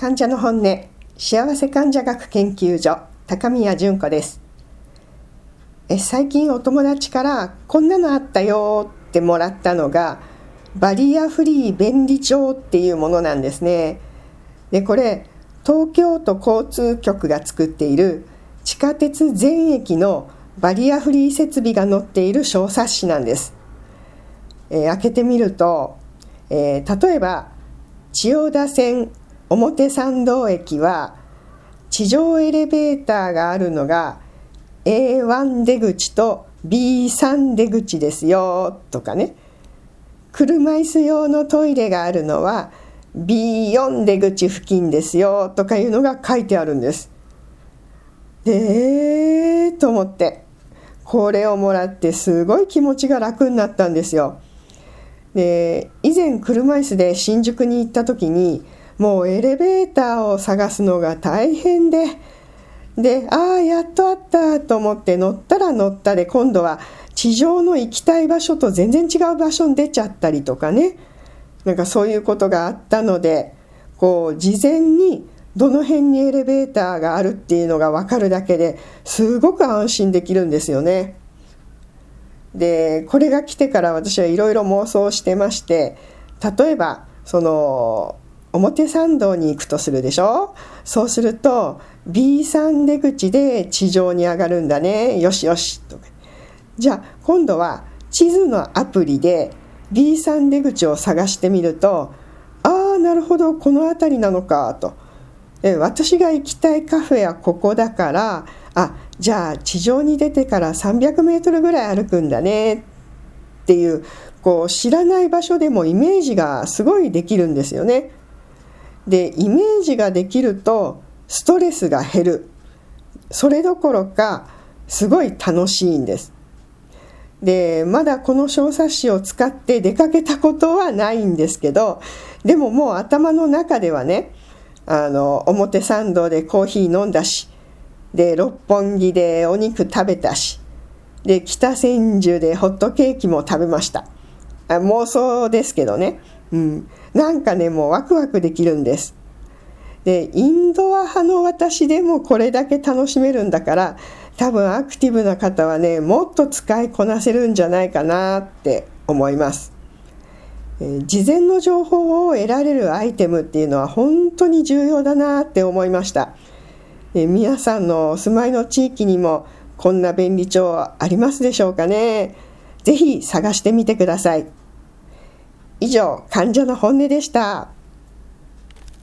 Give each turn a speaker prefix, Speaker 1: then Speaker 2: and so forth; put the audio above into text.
Speaker 1: 患者の本音、幸せ患者学研究所、高宮純子です。最近お友達からこんなのあったよってもらったのがバリアフリー便利帳っていうものなんですね。で、これ東京都交通局が作っている地下鉄全駅のバリアフリー設備が載っている小冊子なんです。開けてみると、例えば千代田線表参道駅は地上エレベーターがあるのが A1 出口と B3 出口ですよとかね、車椅子用のトイレがあるのは B4 出口付近ですよとかいうのが書いてあるんです。でと思ってこれをもらってすごい気持ちが楽になったんですよ。で、以前車椅子で新宿に行った時にもうエレベーターを探すのが大変で、やっとあったと思って乗ったら乗ったで、今度は地上の行きたい場所と全然違う場所に出ちゃったりとかね、なんかそういうことがあったので、事前にどの辺にエレベーターがあるっていうのが分かるだけですごく安心できるんですよね。で、これが来てから私はいろいろ妄想してまして、例えば表参道に行くとするでしょ。そうすると B3 出口で地上に上がるんだね、よしよしと。じゃあ今度は地図のアプリで B3 出口を探してみると、なるほど、この辺りなのかと。私が行きたいカフェはここだから、じゃあ地上に出てから300メートルぐらい歩くんだねっていう、知らない場所でもイメージがすごいできるんですよね。で、イメージができるとストレスが減る。それどころかすごい楽しいんです。で、まだこの小冊子を使って出かけたことはないんですけど、でももう頭の中ではね、表参道でコーヒー飲んだし、で六本木でお肉食べたし、で北千住でホットケーキも食べました。妄想ですけどね、なんかね、もうワクワクできるんです。で、インドア派の私でもこれだけ楽しめるんだから、多分アクティブな方はね、もっと使いこなせるんじゃないかなって思います。事前の情報を得られるアイテムっていうのは本当に重要だなって思いました。皆さんのお住まいの地域にもこんな便利帳ありますでしょうかね。ぜひ探してみてください。以上、患者の本音でした。